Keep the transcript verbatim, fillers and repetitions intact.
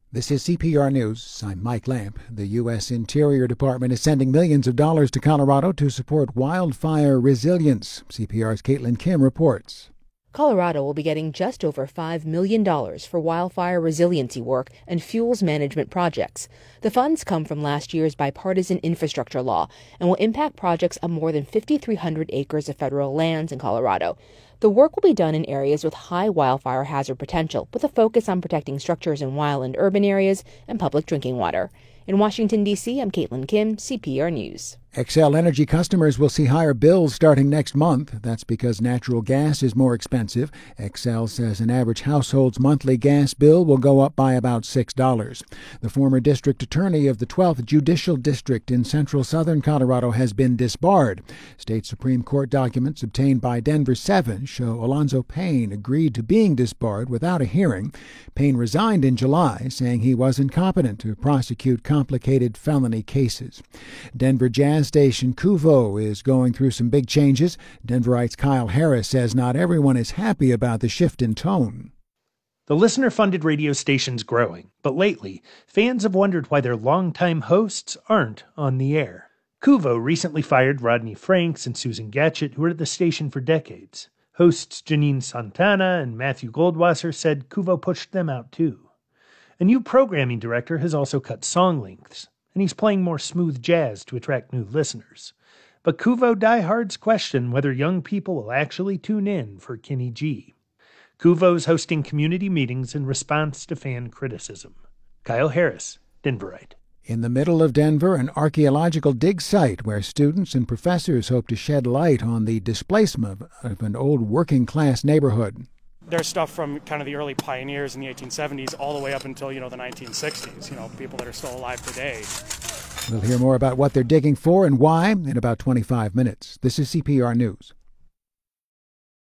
This is C P R News. I'm Mike Lamp. The U S Interior Department is sending millions of dollars to Colorado to support wildfire resilience. C P R's Caitlin Kim reports. Colorado will be getting just over five million dollars for wildfire resiliency work and fuels management projects. The funds come from last year's bipartisan infrastructure law and will impact projects on more than five thousand three hundred acres of federal lands in Colorado. The work will be done in areas with high wildfire hazard potential, with a focus on protecting structures in wild and urban areas and public drinking water. In Washington, D C, I'm Caitlin Kim, C P R News. Xcel Energy customers will see higher bills starting next month. That's because natural gas is more expensive. Xcel says an average household's monthly gas bill will go up by about six dollars. The former district attorney of the twelfth Judicial District in central southern Colorado has been disbarred. State Supreme Court documents obtained by Denver seven show Alonzo Payne agreed to being disbarred without a hearing. Payne resigned in July, saying he was incompetent to prosecute complicated felony cases. Denver Jazz station KUVO is going through some big changes. Denverite's Kyle Harris says not everyone is happy about the shift in tone. The listener-funded radio station's growing, but lately, fans have wondered why their longtime hosts aren't on the air. KUVO recently fired Rodney Franks and Susan Gatchett, who were at the station for decades. Hosts Janine Santana and Matthew Goldwasser said KUVO pushed them out too. A new programming director has also cut song lengths, and he's playing more smooth jazz to attract new listeners. But KUVO diehards question whether young people will actually tune in for Kenny G. KUVO's hosting community meetings in response to fan criticism. Kyle Harris, Denverite. In the middle of Denver, an archaeological dig site where students and professors hope to shed light on the displacement of an old working-class neighborhood. There's stuff from kind of the early pioneers in the eighteen seventies all the way up until, you know, the nineteen sixties, you know, people that are still alive today. We'll hear more about what they're digging for and why in about twenty-five minutes. This is C P R News.